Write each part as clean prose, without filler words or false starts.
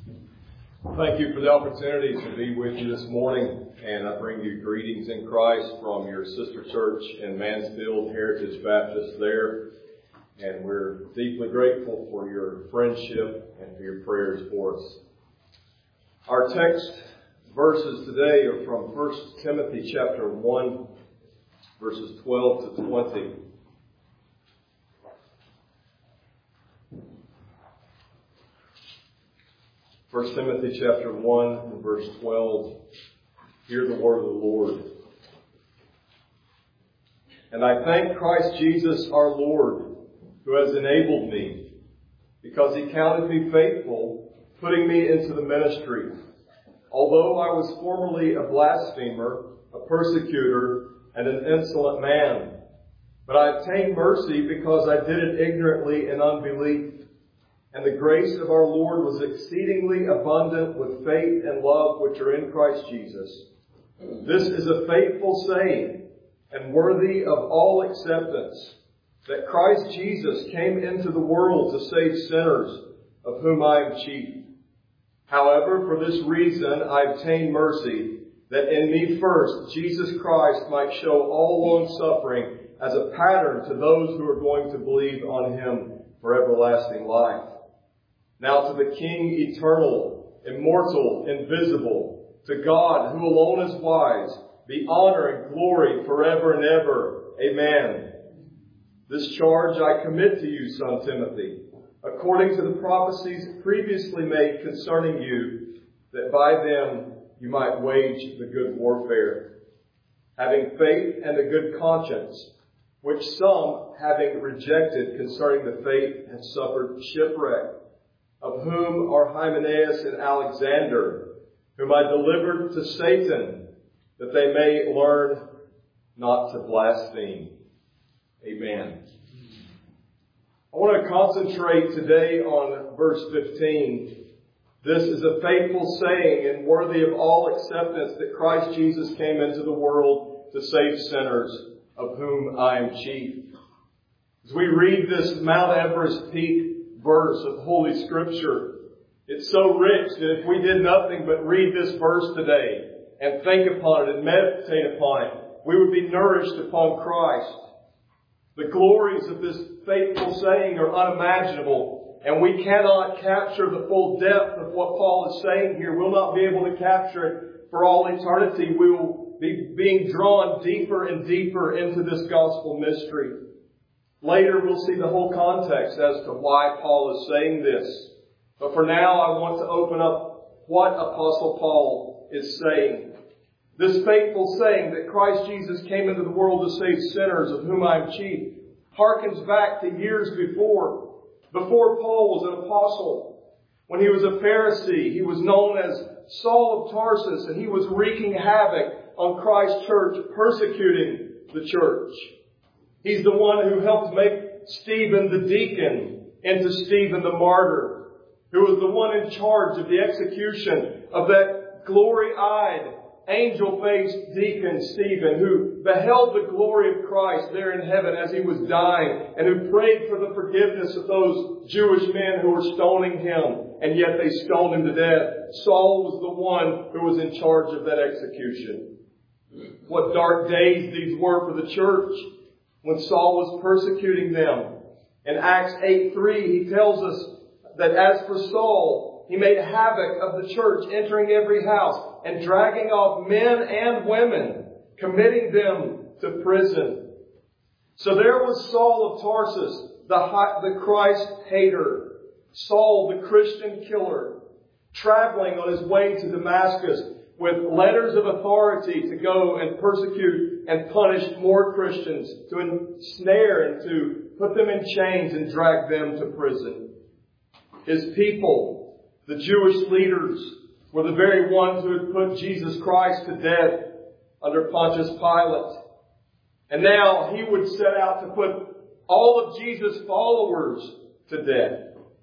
Thank you for the opportunity to be with you this morning, and I bring you greetings in Christ from your sister church in Mansfield, Heritage Baptist there, and we're deeply grateful for your friendship and for your prayers for us. Our text verses today are from 1 Timothy chapter 1, verses 12 to 20. 1 Timothy chapter 1, verse 12. Hear the word of the Lord. And I thank Christ Jesus our Lord, who has enabled me, because he counted me faithful, putting me into the ministry. Although I was formerly a blasphemer, a persecutor, and an insolent man. But I obtained mercy because I did it ignorantly in unbelief. And the grace of our Lord was exceedingly abundant with faith and love which are in Christ Jesus. This is a faithful saying and worthy of all acceptance, that Christ Jesus came into the world to save sinners, of whom I am chief. However, for this reason I obtained mercy, that in me first Jesus Christ might show all long-suffering as a pattern to those who are going to believe on him for everlasting life. Now to the King eternal, immortal, invisible, to God who alone is wise, be honor and glory forever and ever. Amen. This charge I commit to you, son Timothy, according to the prophecies previously made concerning you, that by them you might wage the good warfare, having faith and a good conscience, which some, having rejected concerning the faith, have suffered shipwreck, of whom are Hymenaeus and Alexander, whom I delivered to Satan, that they may learn not to blaspheme. Amen. I want to concentrate today on verse 15. This is a faithful saying and worthy of all acceptance, that Christ Jesus came into the world to save sinners, of whom I am chief. As we read this Mount Everest peak verse of Holy Scripture, it's so rich that if we did nothing but read this verse today and think upon it and meditate upon it, we would be nourished upon Christ. The glories of this faithful saying are unimaginable, and we cannot capture the full depth of what Paul is saying here. We'll not be able to capture it for all eternity. We will be being drawn deeper and deeper into this gospel mystery. Later we'll see the whole context as to why Paul is saying this. But for now I want to open up what Apostle Paul is saying. This faithful saying that Christ Jesus came into the world to save sinners, of whom I am chief, harkens back to years before Paul was an apostle. When he was a Pharisee, he was known as Saul of Tarsus, and he was wreaking havoc on Christ's church, persecuting the church. He's the one who helped make Stephen the deacon into Stephen the martyr, who was the one in charge of the execution of that glory-eyed, angel-faced deacon Stephen, who beheld the glory of Christ there in heaven as he was dying, and who prayed for the forgiveness of those Jewish men who were stoning him, and yet they stoned him to death. Saul was the one who was in charge of that execution. What dark days these were for the church when Saul was persecuting them. In Acts 8:3, he tells us that as for Saul, he made havoc of the church, entering every house and dragging off men and women, committing them to prison. So there was Saul of Tarsus, the Christ hater, Saul the Christian killer, traveling on his way to Damascus with letters of authority to go and persecute and punish more Christians, to ensnare and to put them in chains and drag them to prison. His people, the Jewish leaders, were the very ones who had put Jesus Christ to death under Pontius Pilate. And now he would set out to put all of Jesus' followers to death.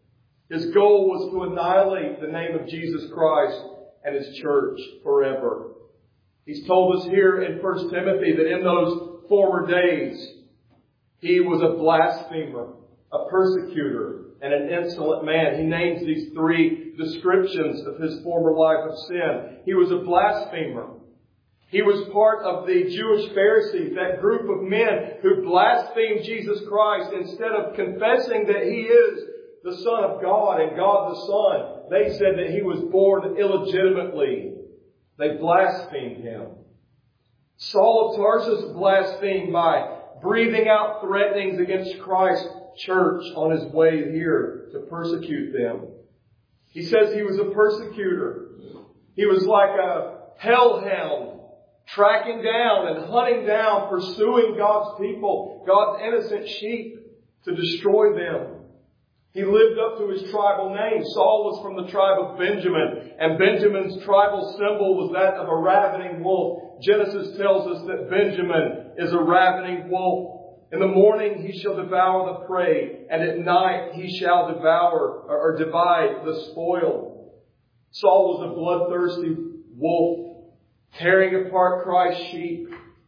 His goal was to annihilate the name of Jesus Christ and his church forever. He's told us here in 1 Timothy that in those former days, he was a blasphemer, a persecutor, and an insolent man. He names these three descriptions of his former life of sin. He was a blasphemer. He was part of the Jewish Pharisees, that group of men who blasphemed Jesus Christ instead of confessing that He is the Son of God and God the Son. They said that He was born illegitimately. They blasphemed Him. Saul of Tarsus blasphemed by breathing out threatenings against Christ's church on his way here to persecute them. He says he was a persecutor. He was like a hellhound, tracking down and hunting down, pursuing God's people, God's innocent sheep, to destroy them. He lived up to his tribal name. Saul was from the tribe of Benjamin, and Benjamin's tribal symbol was that of a ravening wolf. Genesis tells us that Benjamin is a ravening wolf. In the morning he shall devour the prey, and at night he shall devour or divide the spoil. Saul was a bloodthirsty wolf, tearing apart Christ's sheep.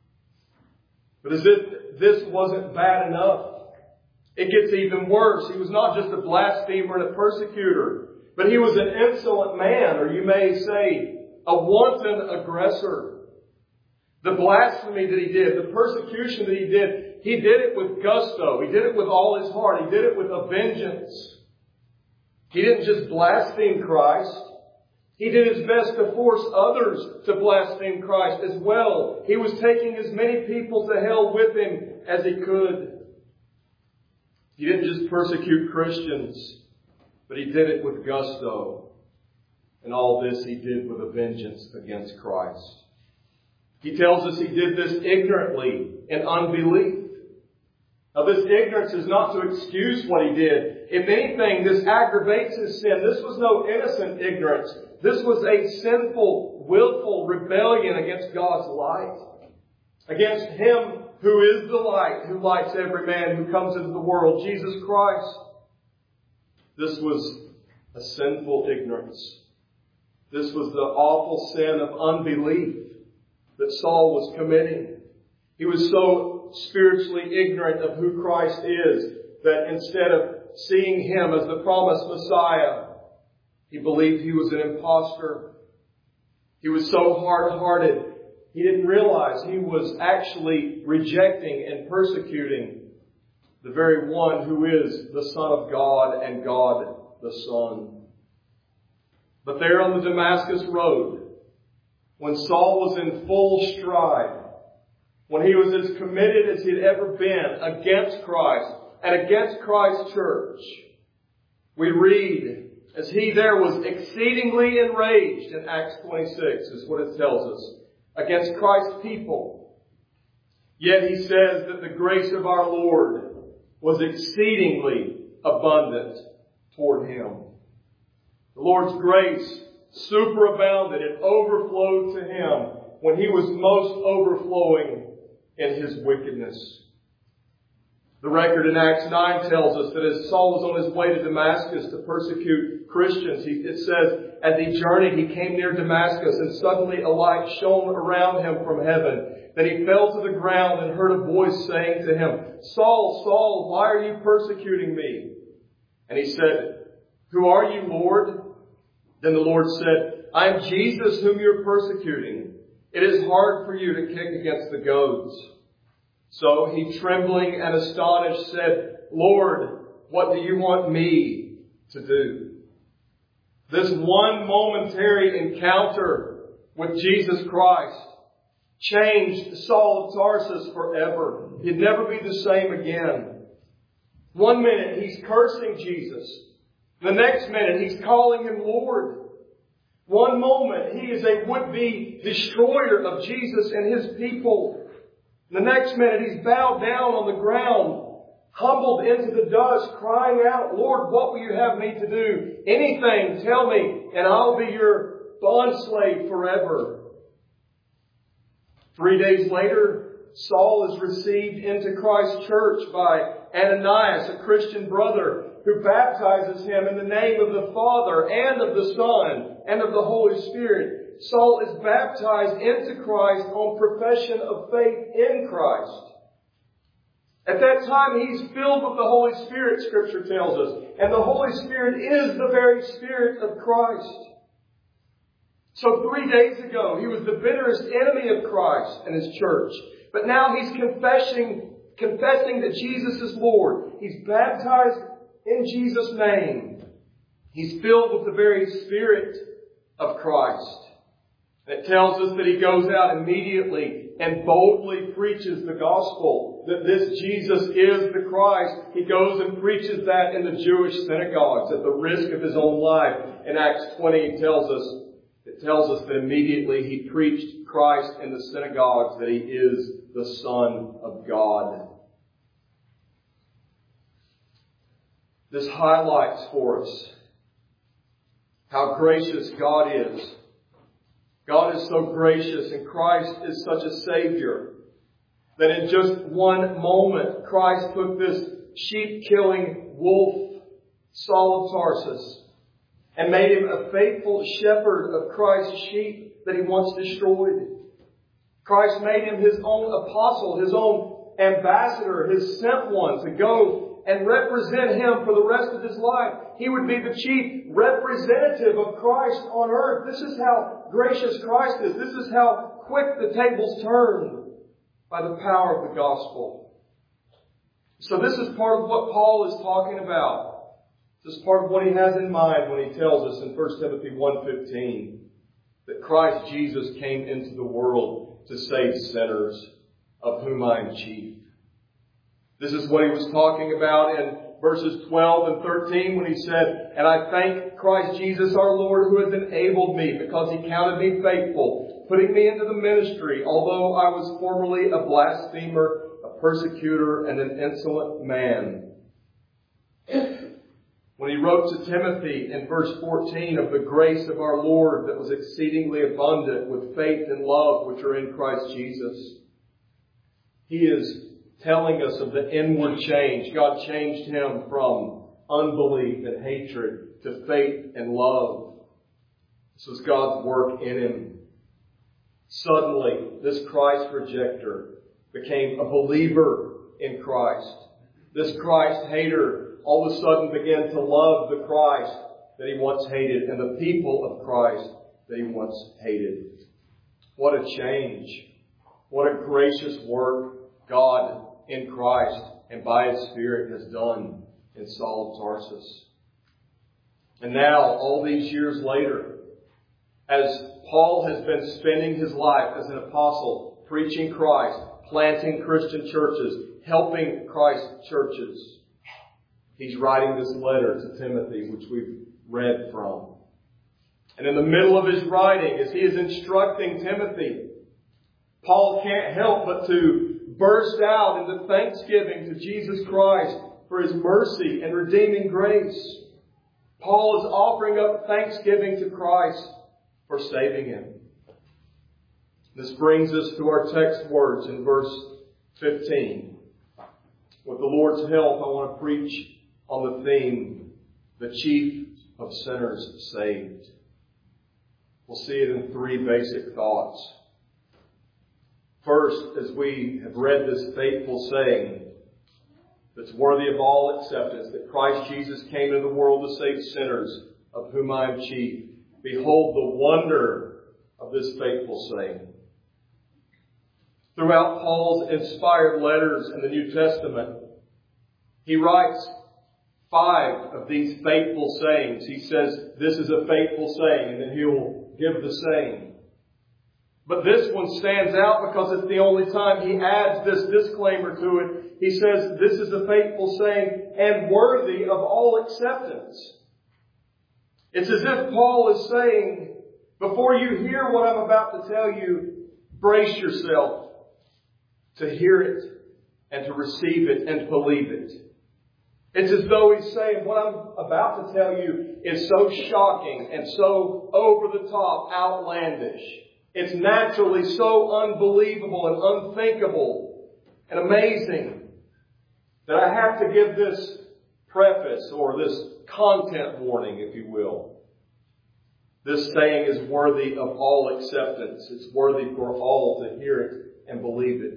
But as if this wasn't bad enough, it gets even worse. He was not just a blasphemer and a persecutor, but he was an insolent man, or you may say, a wanton aggressor. The blasphemy that he did, the persecution that he did it with gusto. He did it with all his heart. He did it with a vengeance. He didn't just blaspheme Christ. He did his best to force others to blaspheme Christ as well. He was taking as many people to hell with him as he could. He didn't just persecute Christians, but he did it with gusto. And all this he did with a vengeance against Christ. He tells us he did this ignorantly in unbelief. Now, this ignorance is not to excuse what he did. If anything, this aggravates his sin. This was no innocent ignorance. This was a sinful, willful rebellion against God's light. Against Him who is the light, who lights every man who comes into the world, Jesus Christ. This was a sinful ignorance. This was the awful sin of unbelief that Saul was committing. He was so spiritually ignorant of who Christ is that instead of seeing Him as the promised Messiah, he believed He was an imposter. He was so hard-hearted, he didn't realize he was actually rejecting and persecuting the very one who is the Son of God and God the Son. But there on the Damascus road, when Saul was in full stride, when he was as committed as he had ever been against Christ and against Christ's church, we read, as he there was exceedingly enraged in Acts 26, is what it tells us, against Christ's people. Yet he says that the grace of our Lord was exceedingly abundant toward him. The Lord's grace superabounded and overflowed to him when he was most overflowing in his wickedness. The record in Acts 9 tells us that as Saul was on his way to Damascus to persecute Christians, it says, as he journeyed, he came near Damascus, and suddenly a light shone around him from heaven. Then he fell to the ground and heard a voice saying to him, Saul, Saul, why are you persecuting me? And he said, who are you, Lord? Then the Lord said, I am Jesus whom you are persecuting. It is hard for you to kick against the goads. So he, trembling and astonished, said, Lord, what do you want me to do? This one momentary encounter with Jesus Christ changed Saul of Tarsus forever. He'd never be the same again. One minute he's cursing Jesus. The next minute he's calling him Lord. One moment he is a would-be destroyer of Jesus and his people. The next minute he's bowed down on the ground, humbled into the dust, crying out, Lord, what will you have me to do? Anything, tell me, and I'll be your bondslave forever. 3 days later, Saul is received into Christ's church by Ananias, a Christian brother, who baptizes him in the name of the Father and of the Son and of the Holy Spirit. Saul is baptized into Christ on profession of faith in Christ. At that time, he's filled with the Holy Spirit, Scripture tells us. And the Holy Spirit is the very Spirit of Christ. So 3 days ago, he was the bitterest enemy of Christ and His church. But now he's confessing that Jesus is Lord. He's baptized in Jesus' name. He's filled with the very Spirit of Christ. It tells us that he goes out immediately and boldly preaches the gospel, that this Jesus is the Christ. He goes and preaches that in the Jewish synagogues at the risk of his own life. In Acts 20, it tells us that immediately he preached Christ in the synagogues, that he is the Son of God. This highlights for us how gracious God is. God is so gracious, and Christ is such a Savior that in just one moment, Christ took this sheep-killing wolf, Saul of Tarsus, and made him a faithful shepherd of Christ's sheep that he once destroyed. Christ made him his own apostle, his own ambassador, his sent one to go and represent him for the rest of his life. He would be the chief representative of Christ on earth. This is how gracious Christ is. This is how quick the tables turn by the power of the gospel. So this is part of what Paul is talking about. This is part of what he has in mind when he tells us in 1 Timothy 1:15 that Christ Jesus came into the world to save sinners, of whom I am chief. This is what he was talking about in verses 12 and 13 when he said, "And I thank Christ Jesus our Lord, who has enabled me, because he counted me faithful, putting me into the ministry, although I was formerly a blasphemer, a persecutor, and an insolent man." When he wrote to Timothy in verse 14 of the grace of our Lord that was exceedingly abundant with faith and love which are in Christ Jesus, he is telling us of the inward change. God changed him from unbelief and hatred to faith and love. This was God's work in him. Suddenly, this Christ rejecter became a believer in Christ. This Christ hater all of a sudden began to love the Christ that he once hated and the people of Christ that he once hated. What a change. What a gracious work God in Christ and by His Spirit has done in Saul of Tarsus. And now, all these years later, as Paul has been spending his life as an apostle, preaching Christ, planting Christian churches, helping Christ's churches, he's writing this letter to Timothy, which we've read from. And in the middle of his writing, as he is instructing Timothy, Paul can't help but to burst out into thanksgiving to Jesus Christ for His mercy and redeeming grace. Paul is offering up thanksgiving to Christ for saving him. This brings us to our text words in verse 15. With the Lord's help, I want to preach on the theme, the chief of sinners saved. We'll see it in three basic thoughts. First, as we have read this faithful saying that's worthy of all acceptance, that Christ Jesus came into the world to save sinners, of whom I am chief. Behold the wonder of this faithful saying. Throughout Paul's inspired letters in the New Testament, he writes 5 of these faithful sayings. He says, this is a faithful saying, and then he'll give the saying. But this one stands out because it's the only time he adds this disclaimer to it. He says, this is a faithful saying and worthy of all acceptance. It's as if Paul is saying, before you hear what I'm about to tell you, brace yourself to hear it and to receive it and believe it. It's as though he's saying, what I'm about to tell you is so shocking and so over the top, outlandish. It's naturally so unbelievable and unthinkable and amazing that I have to give this preface or this content warning, if you will. This saying is worthy of all acceptance. It's worthy for all to hear it and believe it.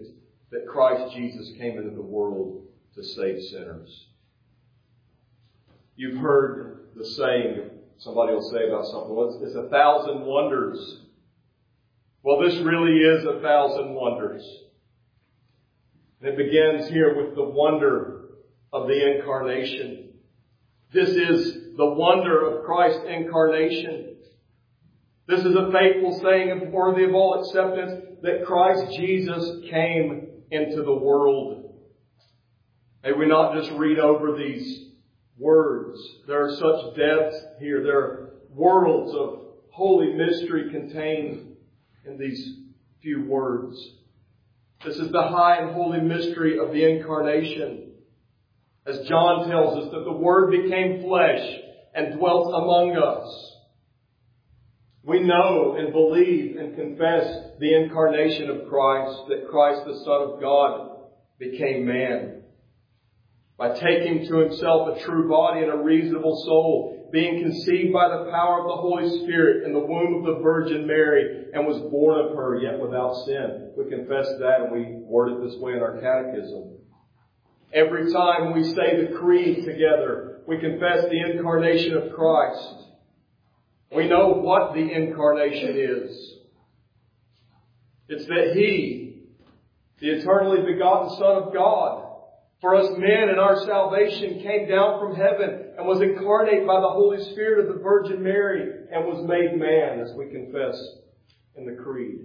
that Christ Jesus came into the world to save sinners. You've heard the saying, somebody will say about something, well, it's 1,000 wonders. Well, this really is 1,000 wonders. And it begins here with the wonder of the incarnation. This is the wonder of Christ's incarnation. This is a faithful saying and worthy of all acceptance that Christ Jesus came into the world. May we not just read over these words. There are such depths here. There are worlds of holy mystery contained in these few words. This is the high and holy mystery of the incarnation. As John tells us that the Word became flesh and dwelt among us. We know and believe and confess the incarnation of Christ, that Christ, the Son of God, became man. By taking to himself a true body and a reasonable soul, being conceived by the power of the Holy Spirit in the womb of the Virgin Mary, and was born of her, yet without sin. We confess that, and we word it this way in our catechism. Every time we say the creed together, we confess the incarnation of Christ. We know what the incarnation is. It's that He, the eternally begotten Son of God, for us men in our salvation, came down from heaven and was incarnate by the Holy Spirit of the Virgin Mary and was made man, as we confess in the creed.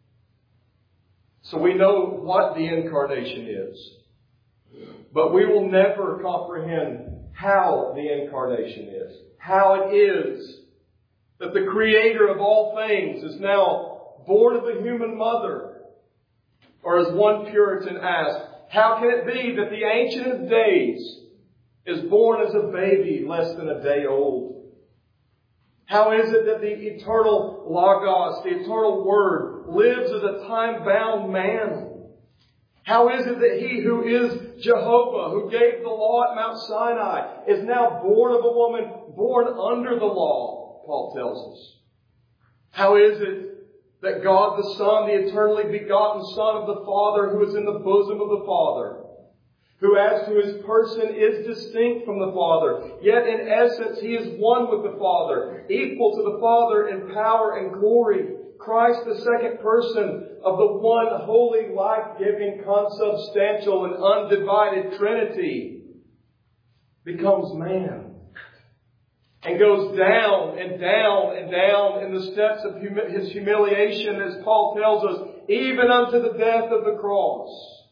So we know what the incarnation is. But we will never comprehend how the incarnation is. How it is that the Creator of all things is now born of a human mother. Or as one Puritan asked, how can it be that the Ancient of Days is born as a baby less than a day old? How is it that the eternal Logos, the eternal Word, lives as a time-bound man? How is it that He who is Jehovah, who gave the law at Mount Sinai, is now born of a woman, born under the law, Paul tells us? How is it that God the Son, the eternally begotten Son of the Father, who is in the bosom of the Father, who as to His person is distinct from the Father, yet in essence He is one with the Father, equal to the Father in power and glory, Christ, the second person of the one holy, life-giving, consubstantial, and undivided Trinity, becomes man. And goes down and down and down in the steps of His humiliation, as Paul tells us, even unto the death of the cross.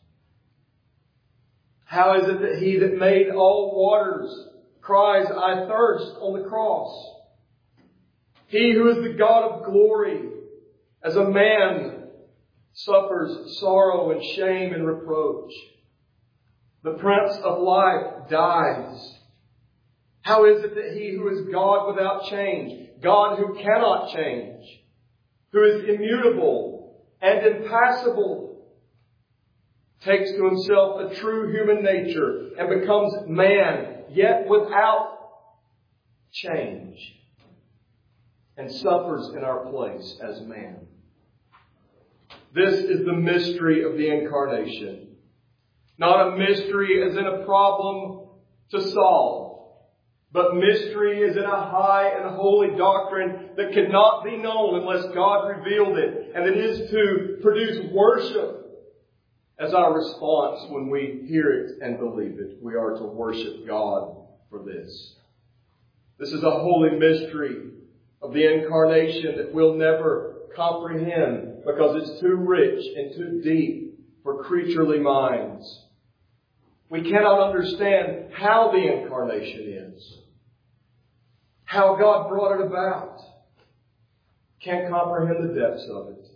How is it that He that made all waters cries, I thirst, on the cross? He who is the God of glory, as a man, suffers sorrow and shame and reproach. The Prince of Life dies. How is it that He who is God without change, God who cannot change, who is immutable and impassible, takes to Himself a true human nature and becomes man, yet without change, and suffers in our place as man? This is the mystery of the incarnation. Not a mystery as in a problem to solve, but mystery is in a high and holy doctrine that could not be known unless God revealed it. And it is to produce worship as our response when we hear it and believe it. We are to worship God for this. This is a holy mystery of the incarnation that we'll never comprehend because it's too rich and too deep for creaturely minds. We cannot understand how the incarnation is, how God brought it about. Can't comprehend the depths of it.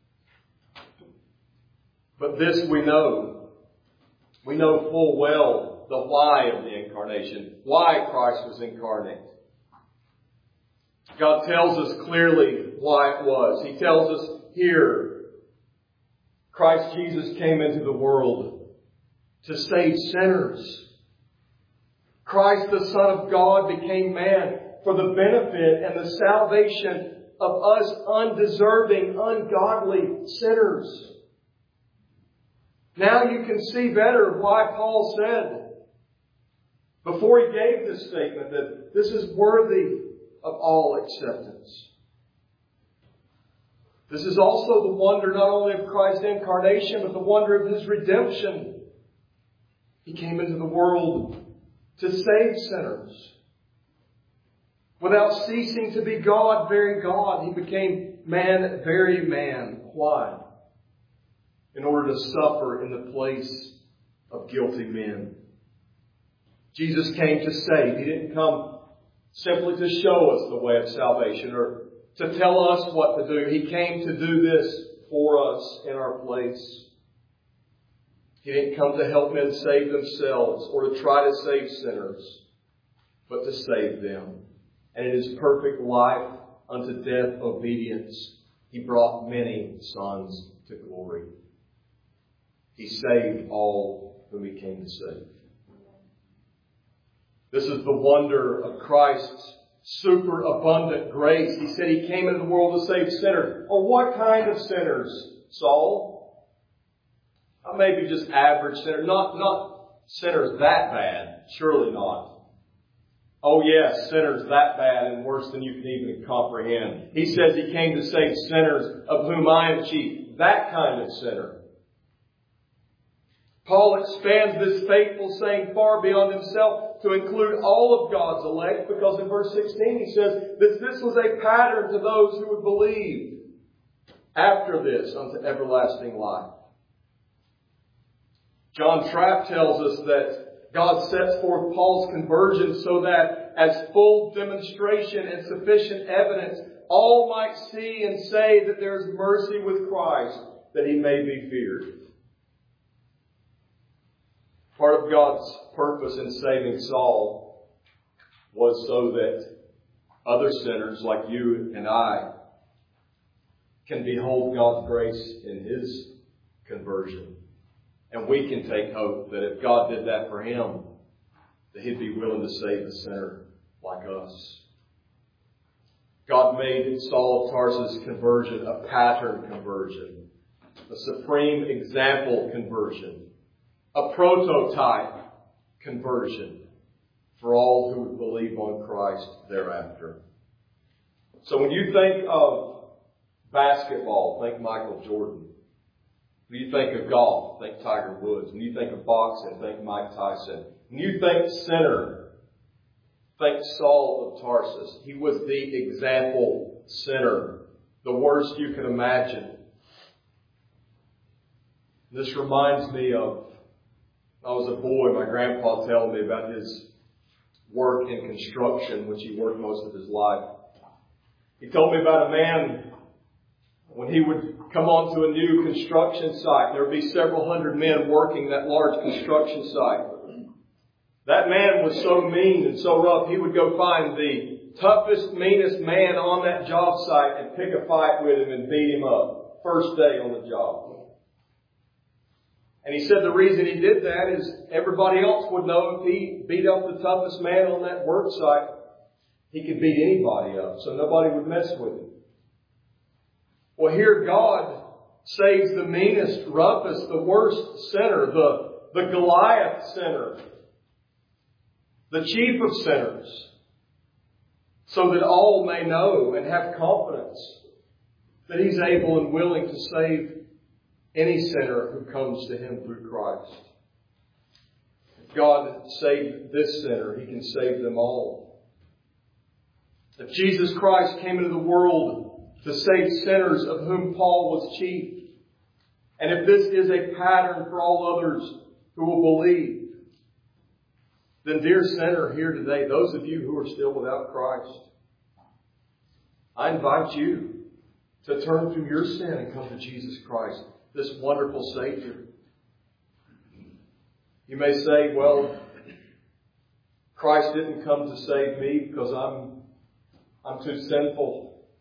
But this we know. We know full well the why of the incarnation, why Christ was incarnate. God tells us clearly why it was. He tells us here, Christ Jesus came into the world to save sinners. Christ, the Son of God, became man for the benefit and the salvation of us undeserving, ungodly sinners. Now you can see better why Paul said, before he gave this statement, that this is worthy of all acceptance. This is also the wonder not only of Christ's incarnation, but the wonder of His redemption. He came into the world to save sinners. Without ceasing to be God, very God, He became man, very man. Why? In order to suffer in the place of guilty men. Jesus came to save. He didn't come simply to show us the way of salvation or to tell us what to do. He came to do this for us in our place. He didn't come to help men save themselves or to try to save sinners, but to save them. And in His perfect life unto death obedience, He brought many sons to glory. He saved all whom He came to save. This is the wonder of Christ's superabundant grace. He said He came into the world to save sinners. Or what kind of sinners, Saul? Maybe just average sinners. Not sinners that bad. Surely not. Oh yes, sinners that bad and worse than you can even comprehend. He says He came to save sinners, of whom I am chief. That kind of sinner. Paul expands this faithful saying far beyond himself to include all of God's elect, because in verse 16 he says that this was a pattern to those who would believe after this unto everlasting life. John Trapp tells us that God sets forth Paul's conversion so that as full demonstration and sufficient evidence, all might see and say that there is mercy with Christ, that He may be feared. Part of God's purpose in saving Saul was so that other sinners like you and I can behold God's grace in His conversion. And we can take hope that if God did that for him, that He'd be willing to save a sinner like us. God made Saul of Tarsus' conversion a pattern conversion, a supreme example conversion, a prototype conversion for all who would believe on Christ thereafter. So when you think of basketball, think Michael Jordan. When you think of golf, think Tiger Woods. When you think of boxing, think Mike Tyson. When you think sinner, think Saul of Tarsus. He was the example sinner, the worst you can imagine. This reminds me of, I was a boy, my grandpa telling me about his work in construction, which he worked most of his life. He told me about a man, when he would come onto a new construction site, there would be several hundred men working that large construction site. That man was so mean and so rough, he would go find the toughest, meanest man on that job site and pick a fight with him and beat him up. First day on the job. And he said the reason he did that is everybody else would know if he beat up the toughest man on that work site, he could beat anybody up. So nobody would mess with him. Well, here God saves the meanest, roughest, the worst sinner, the Goliath sinner, the chief of sinners, so that all may know and have confidence that He's able and willing to save any sinner who comes to Him through Christ. If God saved this sinner, He can save them all. If Jesus Christ came into the world to save sinners, of whom Paul was chief, and if this is a pattern for all others who will believe, then dear sinner here today, those of you who are still without Christ, I invite you to turn from your sin and come to Jesus Christ, this wonderful Savior. You may say, well, Christ didn't come to save me because I'm too sinful.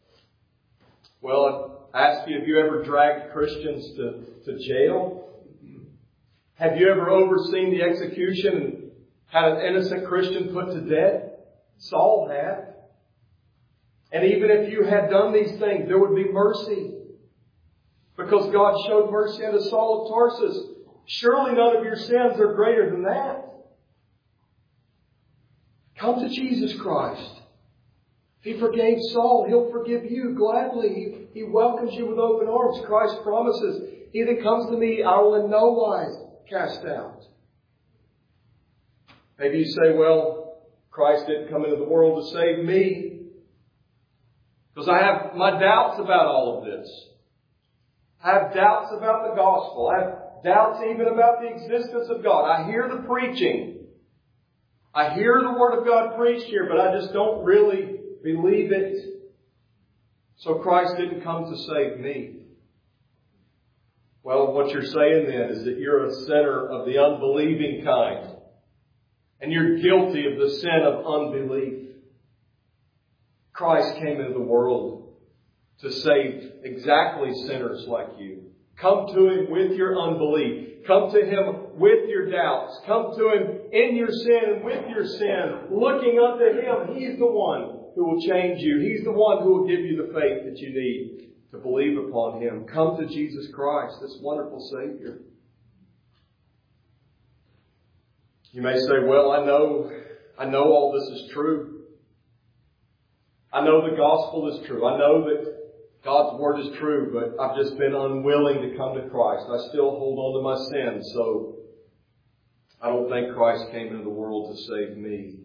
Well, I ask you, have you ever dragged Christians to jail? Have you ever overseen the execution and had an innocent Christian put to death? Saul had. And even if you had done these things, there would be mercy. Because God showed mercy unto Saul of Tarsus. Surely none of your sins are greater than that. Come to Jesus Christ. He forgave Saul. He'll forgive you gladly. He welcomes you with open arms. Christ promises, he that comes to me, I will in no wise cast out. Maybe you say, well, Christ didn't come into the world to save me, because I have my doubts about all of this. I have doubts about the gospel. I have doubts even about the existence of God. I hear the preaching. I hear the Word of God preached here, but I just don't really believe it. So Christ didn't come to save me. Well, what you're saying then is that you're a sinner of the unbelieving kind. And you're guilty of the sin of unbelief. Christ came into the world to save exactly sinners like you. Come to Him with your unbelief. Come to Him with your doubts. Come to Him in your sin and with your sin. Looking unto Him. He's the one who will change you. He's the one who will give you the faith that you need to believe upon Him. Come to Jesus Christ, this wonderful Savior. You may say, well, I know all this is true. I know the gospel is true. I know that God's Word is true, but I've just been unwilling to come to Christ. I still hold on to my sins, so I don't think Christ came into the world to save me.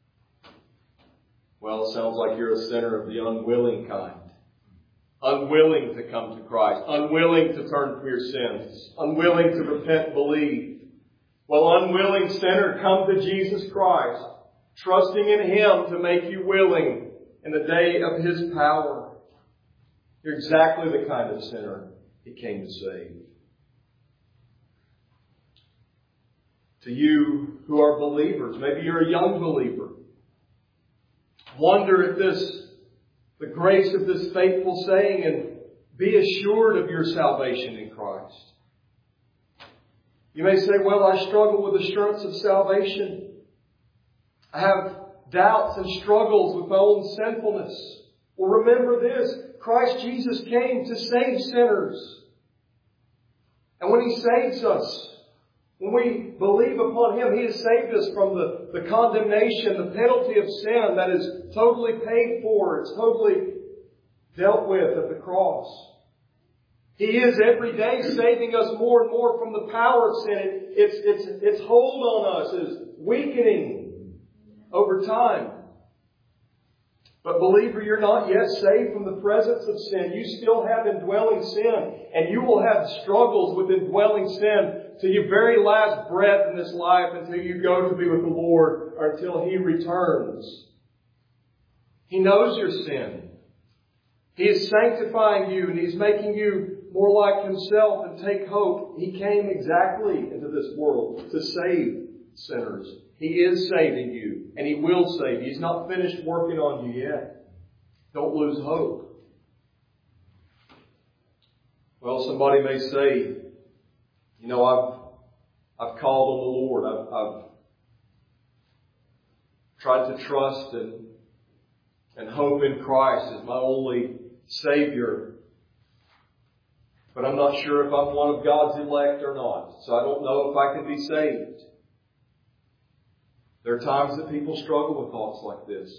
Well, it sounds like you're a sinner of the unwilling kind. Unwilling to come to Christ. Unwilling to turn from your sins. Unwilling to repent and believe. Well, unwilling sinner, come to Jesus Christ, trusting in Him to make you willing in the day of His power. You're exactly the kind of sinner He came to save. To you who are believers, maybe you're a young believer, wonder at the grace of this faithful saying, and be assured of your salvation in Christ. You may say, well, I struggle with assurance of salvation. I have doubts and struggles with my own sinfulness. Well, remember this. Christ Jesus came to save sinners. And when He saves us, when we believe upon Him, He has saved us from the condemnation, the penalty of sin that is totally paid for. It's totally dealt with at the cross. He is every day saving us more and more from the power of sin. Its hold on us is weakening over time. But believer, you're not yet saved from the presence of sin. You still have indwelling sin. And you will have struggles with indwelling sin to your very last breath in this life, until you go to be with the Lord, or until He returns. He knows your sin. He is sanctifying you, and He's making you more like Himself, and take hope. He came exactly into this world to save sinners. He is saving you, and He will save you. He's not finished working on you yet. Don't lose hope. Well, somebody may say, you know, I've called on the Lord. I've tried to trust and hope in Christ as my only Savior. But I'm not sure if I'm one of God's elect or not. So I don't know if I can be saved. There are times that people struggle with thoughts like this.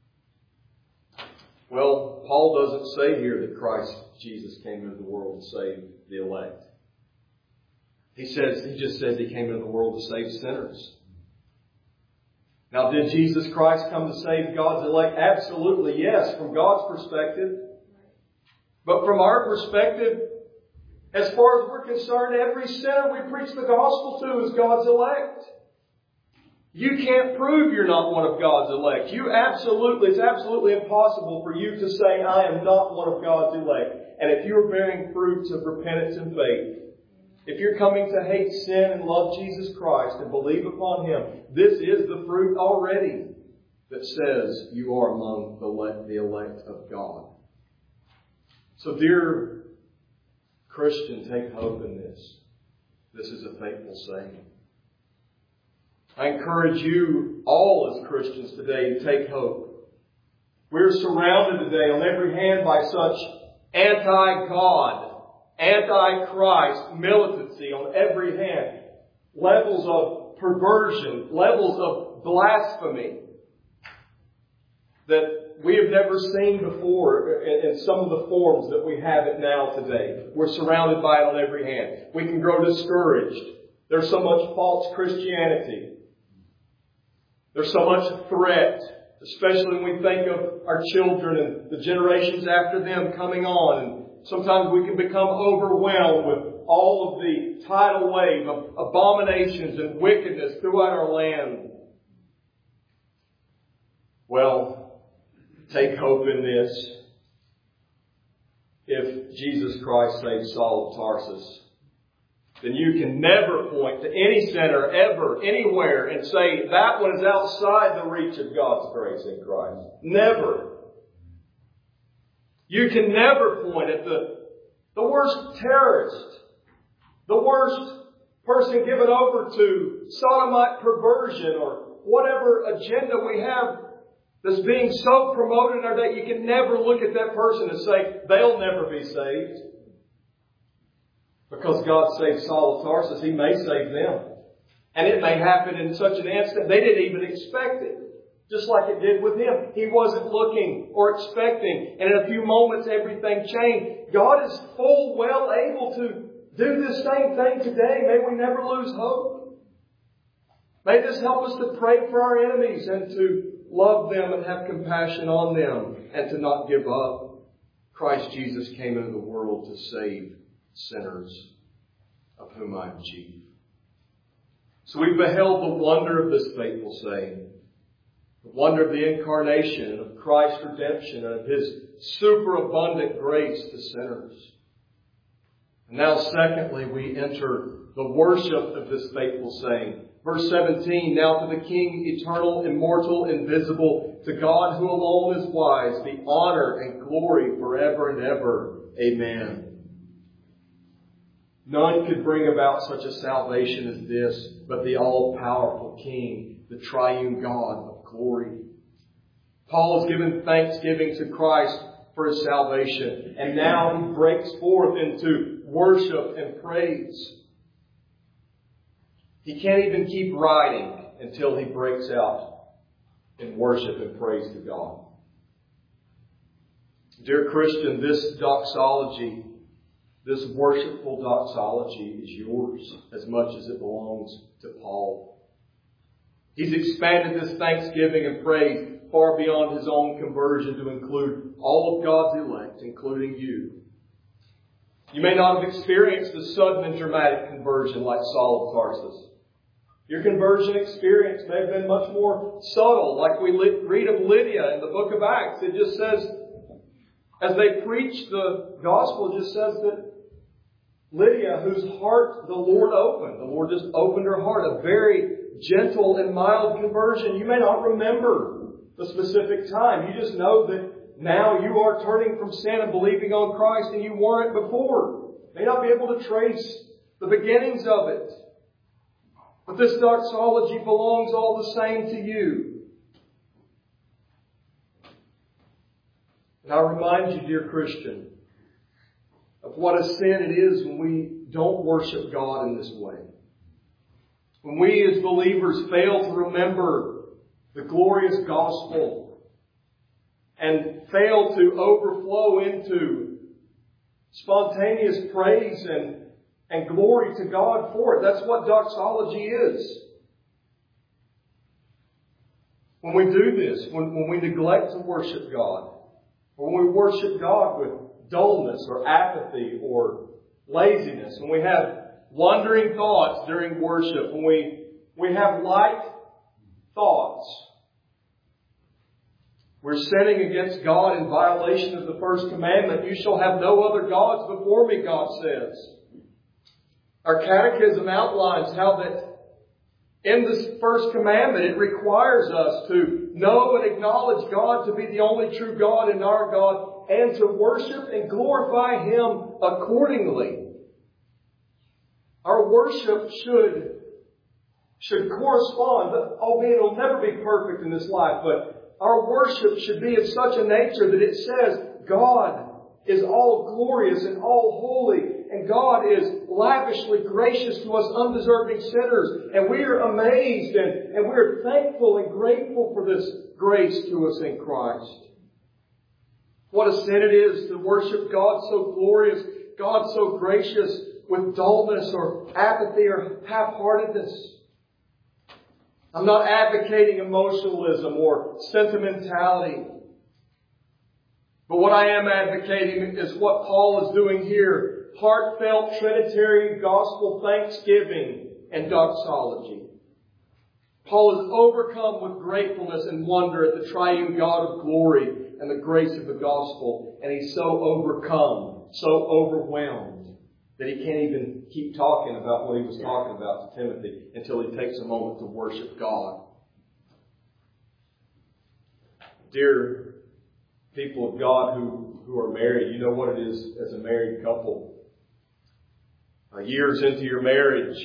Well, Paul doesn't say here that Christ Jesus came into the world to save the elect. He just says He came into the world to save sinners. Now, did Jesus Christ come to save God's elect? Absolutely, yes, from God's perspective. But from our perspective, as far as we're concerned, every sinner we preach the gospel to is God's elect. You can't prove you're not one of God's elect. It's absolutely impossible for you to say, I am not one of God's elect. And if you're bearing fruits of repentance and faith, if you're coming to hate sin and love Jesus Christ and believe upon Him, this is the fruit already that says you are among the elect of God. So dear Christian, take hope in this. This is a faithful saying. I encourage you all as Christians today to take hope. We're surrounded today on every hand by such anti-God anti-Christ militancy on every hand, levels of perversion, levels of blasphemy that we have never seen before in some of the forms that we have it now today. We're surrounded by it on every hand. We can grow discouraged. There's so much false Christianity. There's so much threat, especially when we think of our children and the generations after them coming on. And sometimes we can become overwhelmed with all of the tidal wave of abominations and wickedness throughout our land. Well, take hope in this. If Jesus Christ saved Saul of Tarsus, then you can never point to any sinner ever, anywhere, and say that one is outside the reach of God's grace in Christ. Never. You can never point at the worst terrorist, the worst person given over to sodomite perversion or whatever agenda we have that's being so promoted in our day. You can never look at that person and say they'll never be saved. Because God saved Saul of Tarsus, He may save them. And it may happen in such an instant they didn't even expect it. Just like it did with him. He wasn't looking or expecting. And in a few moments everything changed. God is full well able to do this same thing today. May we never lose hope. May this help us to pray for our enemies and to love them and have compassion on them and to not give up. Christ Jesus came into the world to save sinners, of whom I am chief. So we beheld the wonder of this faithful saying, the wonder of the incarnation and of Christ's redemption and of His superabundant grace to sinners. And now secondly, we enter the worship of this faithful saying. Verse 17, now to the King, eternal, immortal, invisible, to God who alone is wise, be honor and glory forever and ever. Amen. None could bring about such a salvation as this, but the all-powerful King, the triune God of glory. Paul has given thanksgiving to Christ for His salvation, and now he breaks forth into worship and praise. He can't even keep writing until he breaks out in worship and praise to God. Dear Christian, this doxology, this worshipful doxology is yours as much as it belongs to Paul. He's expanded this thanksgiving and praise far beyond his own conversion to include all of God's elect, including you. You may not have experienced a sudden and dramatic conversion like Saul of Tarsus. Your conversion experience may have been much more subtle, like we read of Lydia in the book of Acts. It just says, as they preached the gospel, it just says that Lydia, whose heart the Lord opened. The Lord just opened her heart. A very gentle and mild conversion. You may not remember the specific time. You just know that now you are turning from sin and believing on Christ, and you weren't before. You may not be able to trace the beginnings of it. But this doxology belongs all the same to you. And I remind you, dear Christian, of what a sin it is when we don't worship God in this way. When we as believers fail to remember the glorious gospel and fail to overflow into spontaneous praise and glory to God for it. That's what doxology is. When we do this, when we neglect to worship God, when we worship God with dullness or apathy or laziness, when we have wandering thoughts during worship, when we have light thoughts, we're sinning against God in violation of the first commandment. You shall have no other gods before me, God says. Our catechism outlines how that in this first commandment it requires us to know and acknowledge God to be the only true God and our God, and to worship and glorify Him accordingly. Our worship should correspond, albeit it'll never be perfect in this life, but our worship should be of such a nature that it says, God is all glorious and all holy. And God is lavishly gracious to us undeserving sinners. And we are amazed and we are thankful and grateful for this grace to us in Christ. What a sin it is to worship God so glorious, God so gracious, with dullness or apathy or half-heartedness. I'm not advocating emotionalism or sentimentality. But what I am advocating is what Paul is doing here. Heartfelt Trinitarian gospel thanksgiving and doxology. Paul is overcome with gratefulness and wonder at the triune God of glory and the grace of the gospel. And he's so overcome, so overwhelmed, that he can't even keep talking about what he was talking about to Timothy until he takes a moment to worship God. Dear people of God who are married, you know what it is as a married couple. Years into your marriage,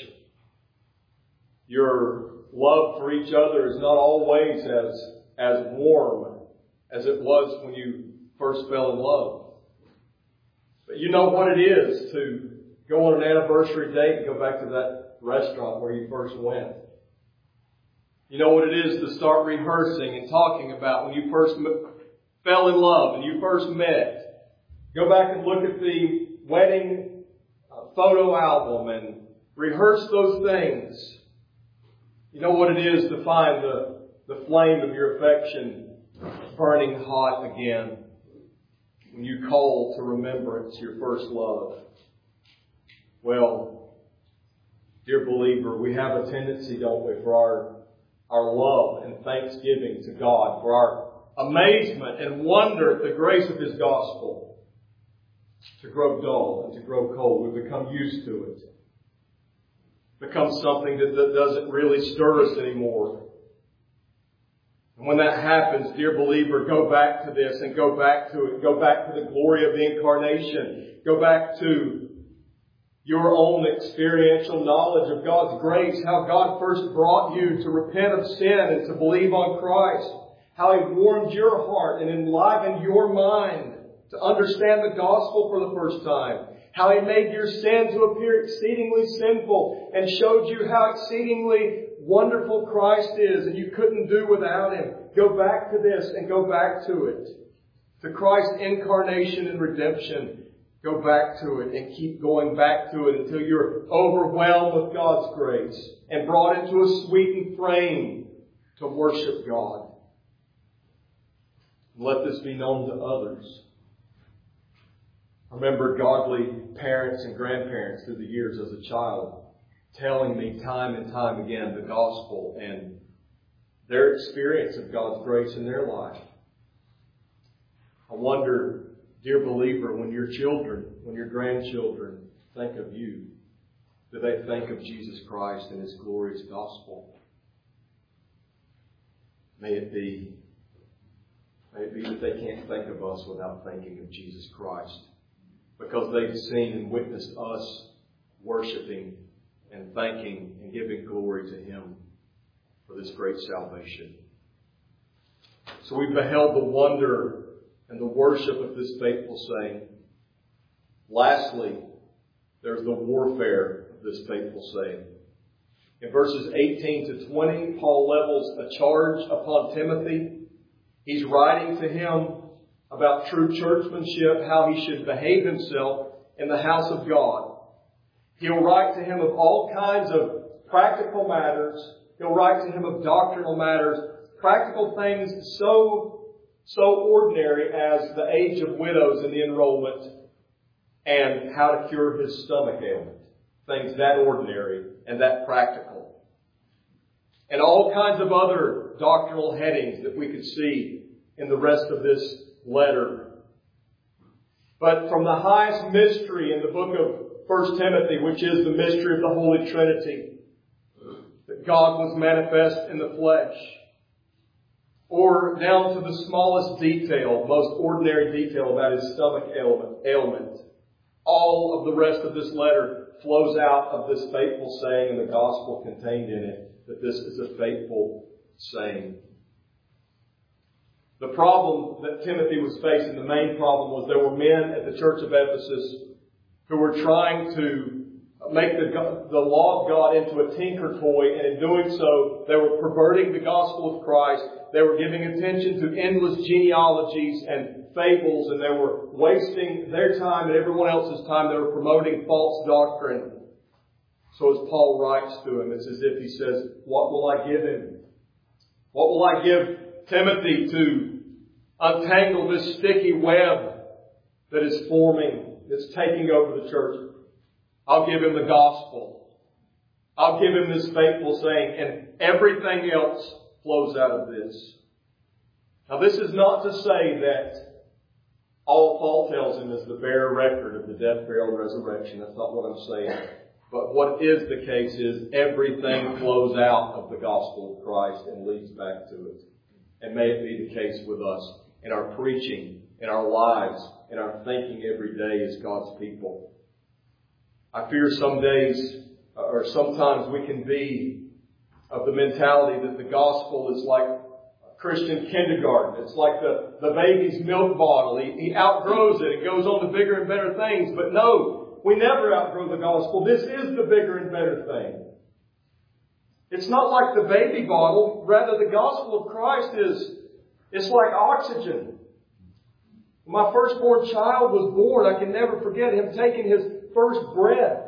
your love for each other is not always as warm as it was when you first fell in love. But you know what it is to go on an anniversary date and go back to that restaurant where you first went. You know what it is to start rehearsing and talking about when you first fell in love and you first met. Go back and look at the wedding photo album and rehearse those things. You know what it is to find the flame of your affection burning hot again when you call to remembrance your first love. Well, dear believer, we have a tendency, don't we, for our love and thanksgiving to God, for our amazement and wonder at the grace of His gospel, to grow dull and to grow cold. We become used to it. Become something that doesn't really stir us anymore. And when that happens, dear believer, go back to this and go back to it. Go back to the glory of the incarnation. Go back to your own experiential knowledge of God's grace. How God first brought you to repent of sin and to believe on Christ. How He warmed your heart and enlivened your mind to understand the gospel for the first time. How He made your sin to appear exceedingly sinful and showed you how exceedingly wonderful Christ is and you couldn't do without Him. Go back to this and go back to it. To Christ's incarnation and redemption. Go back to it and keep going back to it until you're overwhelmed with God's grace and brought into a sweetened frame to worship God. Let this be known to others. I remember godly parents and grandparents through the years as a child telling me time and time again the gospel and their experience of God's grace in their life. I wonder, dear believer, when your children, when your grandchildren think of you, do they think of Jesus Christ and His glorious gospel? May it be that they can't think of us without thinking of Jesus Christ. Because they've seen and witnessed us worshiping and thanking and giving glory to Him for this great salvation. So we've beheld the wonder and the worship of this faithful saint. Lastly, there's the warfare of this faithful saint. In verses 18 to 20, Paul levels a charge upon Timothy. He's writing to him about true churchmanship, how he should behave himself in the house of God. He'll write to him of all kinds of practical matters. He'll write to him of doctrinal matters, practical things so ordinary as the age of widows in the enrollment and how to cure his stomach ailment. Things that ordinary and that practical. And all kinds of other doctrinal headings that we could see in the rest of this letter. But from the highest mystery in the book of 1 Timothy, which is the mystery of the Holy Trinity, that God was manifest in the flesh, or down to the smallest detail, most ordinary detail about his stomach ailment, all of the rest of this letter flows out of this faithful saying and the gospel contained in it, that this is a faithful saying. The problem that Timothy was facing, the main problem, was there were men at the church of Ephesus who were trying to make the law of God into a tinker toy, and in doing so, they were perverting the gospel of Christ. They were giving attention to endless genealogies and fables, and they were wasting their time and everyone else's time. They were promoting false doctrine. So as Paul writes to him, it's as if he says, what will I give him? What will I give Timothy to untangle this sticky web that is forming, that's taking over the church? I'll give him the gospel. I'll give him this faithful saying, and everything else flows out of this. Now, this is not to say that all Paul tells him is the bare record of the death, burial, and resurrection. That's not what I'm saying. But what is the case is everything flows out of the gospel of Christ and leads back to it. And may it be the case with us in our preaching, in our lives, in our thinking every day as God's people. I fear some days, or sometimes we can be of the mentality that the gospel is like Christian kindergarten. It's like the baby's milk bottle. He outgrows it and goes on to bigger and better things. But no, we never outgrow the gospel. This is the bigger and better thing. It's not like the baby bottle. Rather, the gospel of Christ it's like oxygen. When my firstborn child was born, I can never forget him taking his first breath.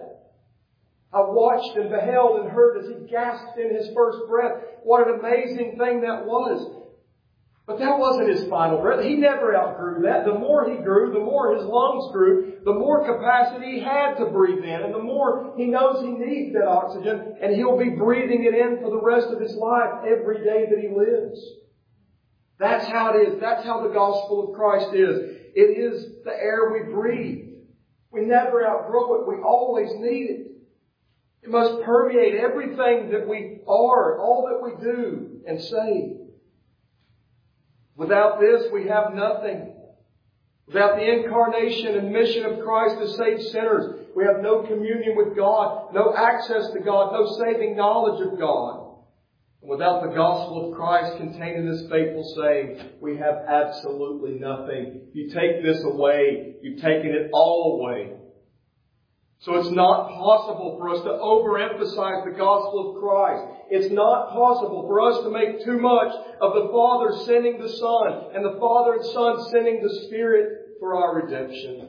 I watched and beheld and heard as he gasped in his first breath. What an amazing thing that was. But that wasn't his final breath. He never outgrew that. The more he grew, the more his lungs grew, the more capacity he had to breathe in. And the more he knows he needs that oxygen, and he'll be breathing it in for the rest of his life every day that he lives. That's how it is. That's how the gospel of Christ is. It is the air we breathe. We never outgrow it. We always need it. It must permeate everything that we are, all that we do and say. Without this, we have nothing. Without the incarnation and mission of Christ to save sinners, we have no communion with God, no access to God, no saving knowledge of God. And without the gospel of Christ contained in this faithful saying, we have absolutely nothing. You take this away, you've taken it all away. So it's not possible for us to overemphasize the gospel of Christ. It's not possible for us to make too much of the Father sending the Son and the Father and Son sending the Spirit for our redemption.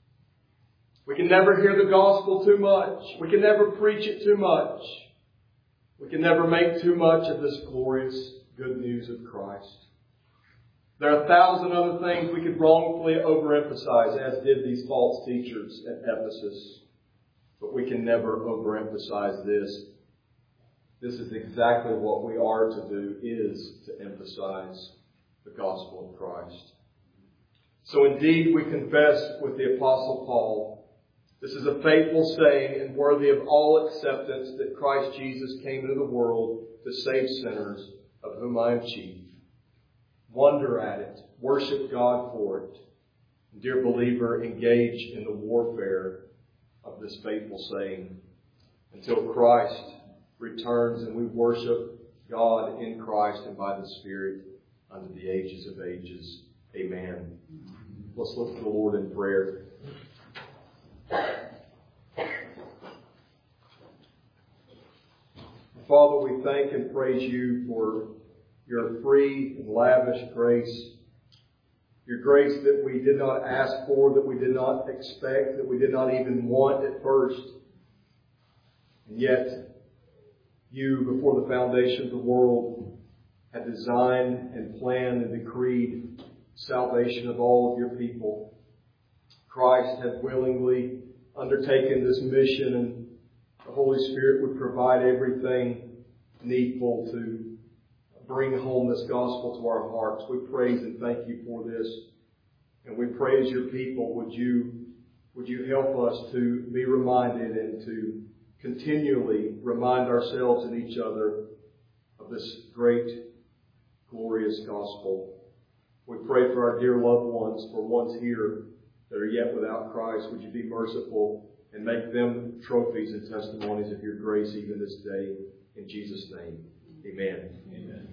We can never hear the gospel too much. We can never preach it too much. We can never make too much of this glorious good news of Christ. There are 1,000 other things we could wrongfully overemphasize, as did these false teachers at Ephesus. But we can never overemphasize this. This is exactly what we are to do, is to emphasize the gospel of Christ. So indeed we confess with the Apostle Paul, this is a faithful saying and worthy of all acceptance that Christ Jesus came into the world to save sinners, of whom I am chief. Wonder at it. Worship God for it. Dear believer, engage in the warfare of this faithful saying until Christ returns and we worship God in Christ and by the Spirit unto the ages of ages. Amen. Let's look to the Lord in prayer. Father, we thank and praise you for your free and lavish grace. Your grace that we did not ask for, that we did not expect, that we did not even want at first. And yet, you, before the foundation of the world, had designed and planned and decreed salvation of all of your people. Christ had willingly undertaken this mission, and the Holy Spirit would provide everything needful to bring home this gospel to our hearts. We praise and thank you for this. And we praise your people. Would you help us to be reminded and to continually remind ourselves and each other of this great, glorious gospel. We pray for our dear loved ones, for ones here that are yet without Christ. Would you be merciful and make them trophies and testimonies of your grace even this day. In Jesus' name, amen. Amen.